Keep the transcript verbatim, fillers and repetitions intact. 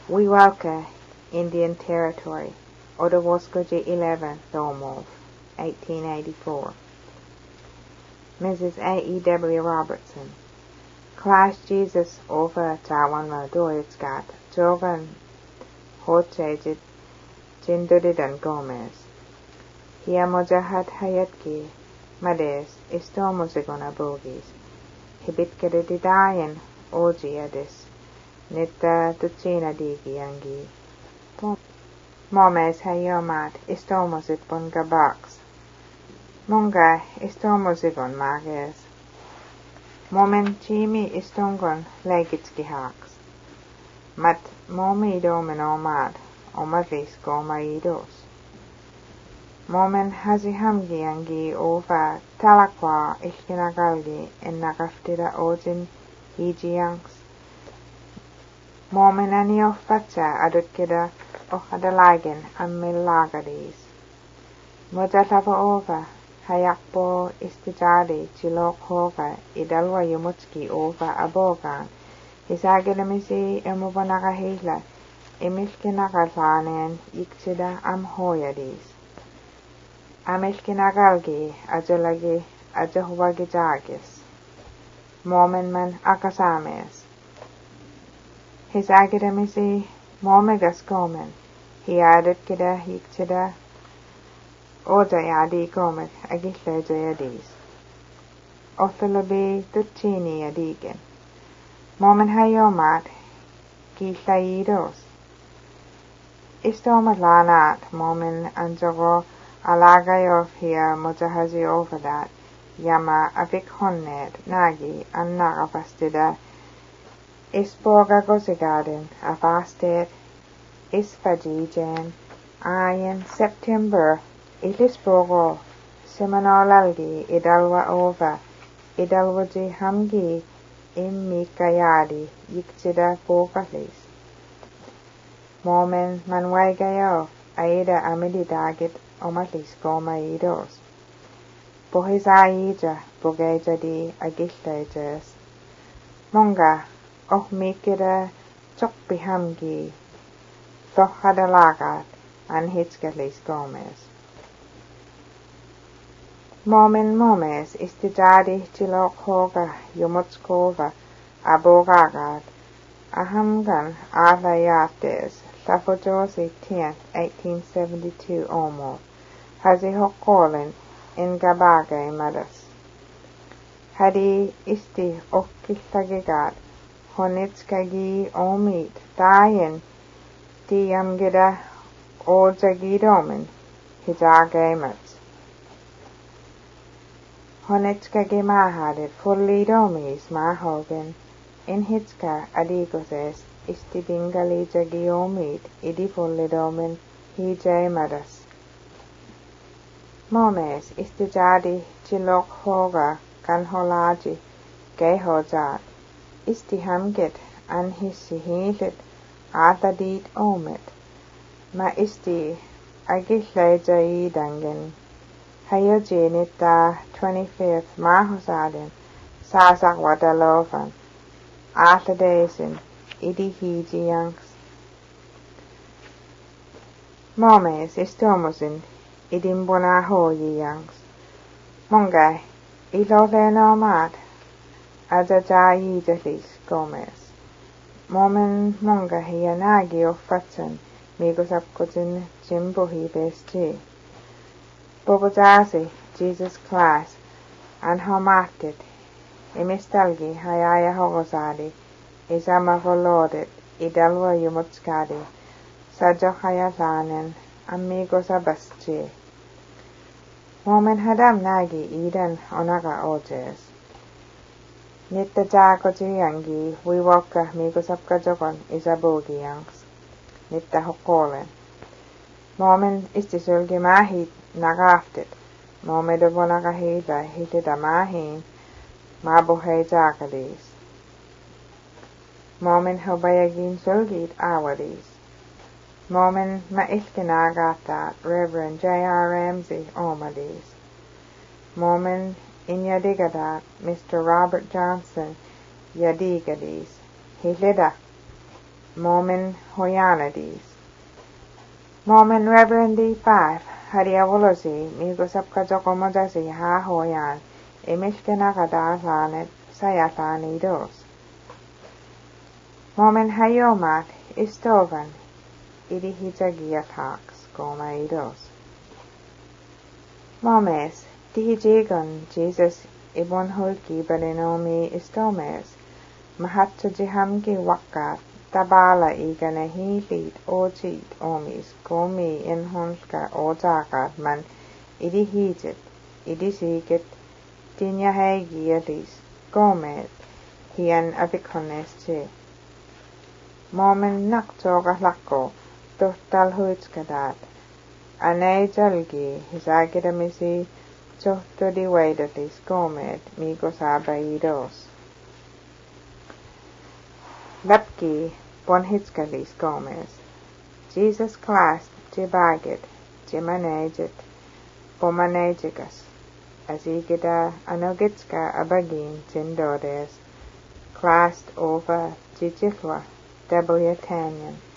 Wewoka, Indian Territory, Odawaskoje eleven, Thormove, eighteen eighty-four. Missus A. E. W. Robertson, Christ Jesus over Tawanma Doyetskat, Jogan Hochejit Jindodidan Gomez. Hia Mojahat Hayatki, Mades, Istomusigona Bogis, Hibitkadidayan Ojiadis, Nita Tuchina Digiangi. Momes Hayomat, Istomusit Bungabaks. Monga Istomusigon Mages. Momen Chimi Istongon Legitski Haks. Mat Momi Domen Omad, Omadlis Gomaidos. Momen Hazihamgi Angi Ova Talakwa Ichkinagalgi en Nagaftida Ojin Hijianks. Momen Anio Facha Adutkida Ohadalagen Amillagadis. Mojalava Ova Hayakpo Istijadi Chilok Hova Idalwa Yumutski Ova Abogan. Hisagelemisi Emubanagahila Emilkinagalfanen Iksida Amhoyadis. Amilkinagalgi Ajalagi Ajahwagijagis. Momenman Akasames. Hisagelemisi Momegas Gomen. He added Kida Hiksida Ojayadi Gomet Agile Jayadis. Othalabi Duchini Adigan. Momen Hayomat Gislaidos. Istomatlanat Momen Anjogo Alagayof here Mojahazi Overdat Yama Avik Honnet Nagi Annagavastida Isborga Gosigarden Avastet Isfajijan Ayan September Ilisborgo Semanolalgi Idalwa Over Idalwaji Hamgi Immikayadi Yiksida Bogalis. Momen Manwaigayo Aida Amididagit Omatlis Gomaidos. Bohisaija Bogejadi Agitlajas. Monga Och Mikida Chokbihamgi Thohadalagat and Hitskalis Gomez. Momen Momes Istijadi Chilok Hoga Yumutskova Abogagat Ahamgan Alayates Safojosi tenth, eighteen seventy-two Omo Hazi Hokolin in Gabage Madas. Hadi Isti Okkisagigat Honitskagi Omit Dayen Diamgida Ojagidomen Hijage Honitskagi Mahadit fully domis Mahogan in Hitska Adigoses Isti Bingali Jagiomit Idi fully domen Hijay Madas. Momes Istijadi Chilok Hoga Kanholaji Gehojat Isti Hamgit and Hissi Hilit Atadit Omet Ma Isti Agihle Jaidangen Hayojinita twenty-fifth Mahosaden Sasak Wadalovan Atadasin Idi Hijianks. Momes Istomusin Idimbona Hoyianks. Mongai Ilove Mat Ajajayi Jalis Gomez. Momen Monga Hianagi of Fatsan Migosapkojin Jimbohi Besti. Bobojazi Jesus Christ and Homatit Emistalgi Hayaya Hogosadi Isama Volodit Idalwa Yumutskadi Sajohayalanen Amigos Abaschi. Momen Hadam Nagi Eden Onaga Ojes. Nitta Jagojiangi Wiwoka Migosapka Jogon Isabogiangs. Nitta Hokolen. Momen Istisulgi Mahit Nagaftit. Momedovonaga Hida Hitida Mahin Mabuhe Jakadis. Momen Hobayagin Sulgit Awadis. Momen Maishkinagatat Reverend J R Ramsey Omadis. Momen Inyadigadat Mister Robert Johnson Yadigadis. Hilida Mormon Hoyanadis. Mormon Reverend D five Hariawolosi Migosap Kajoko Mojazi Ha Hoyan Emishkenakada Lanet Sayatani Dos. Mormon Hayomat Istovan Idihijagiatax Goma Idos. Momes Dihijigon Jesus Ibon Hulki Balinomi Istomes Mahatsujihamki Wakat Tabala Iganahi Lit Ojit Omis Gomi Inhunska Ojakat Man Idihijit Idisigit Tinyahagialis Gomet Hian Abikones Che Mormon Naktoga Lako Total Hutskadat Anay Jalgi Hisagidamisi Chohtodi Waidatis Gomet Migosabaidos Lapki Bonhitskalis Gomez Jesus Christ Jibagit Jimanajit Bomanajigas Azigida Anogitska Abagin Jindores Christ over Jijithwa W. Tanyan